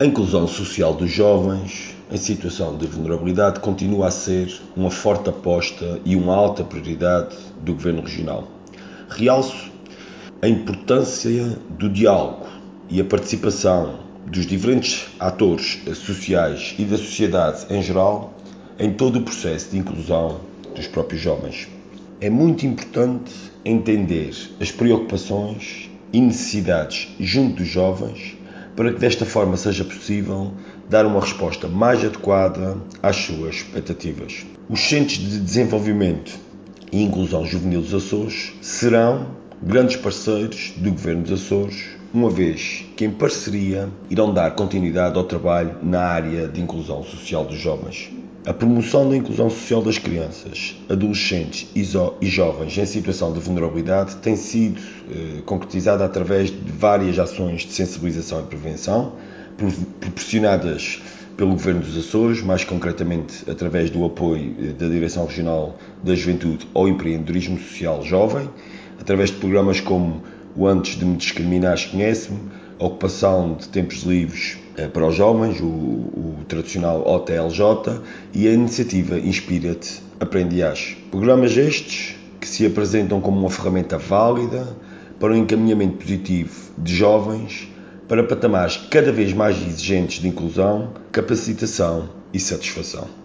A inclusão social dos jovens em situação de vulnerabilidade continua a ser uma forte aposta e uma alta prioridade do Governo Regional. Realço a importância do diálogo e a participação dos diferentes atores sociais e da sociedade em geral em todo o processo de inclusão dos próprios jovens. É muito importante entender as preocupações e necessidades junto dos jovens para que desta forma seja possível dar uma resposta mais adequada às suas expectativas. Os Centros de Desenvolvimento e Inclusão Juvenil dos Açores serão grandes parceiros do Governo dos Açores, uma vez que em parceria irão dar continuidade ao trabalho na área de inclusão social dos jovens. A promoção da inclusão social das crianças, adolescentes e jovens em situação de vulnerabilidade tem sido concretizada através de várias ações de sensibilização e prevenção, proporcionadas pelo Governo dos Açores, mais concretamente através do apoio da Direção Regional da Juventude ao Empreendedorismo Social Jovem, através de programas como o Antes de Me Discriminares Conhece-me, a ocupação de tempos livres para os jovens, o tradicional OTLJ, e a iniciativa Inspira-te, Aprende-ás. Programas estes que se apresentam como uma ferramenta válida para o encaminhamento positivo de jovens para patamares cada vez mais exigentes de inclusão, capacitação e satisfação.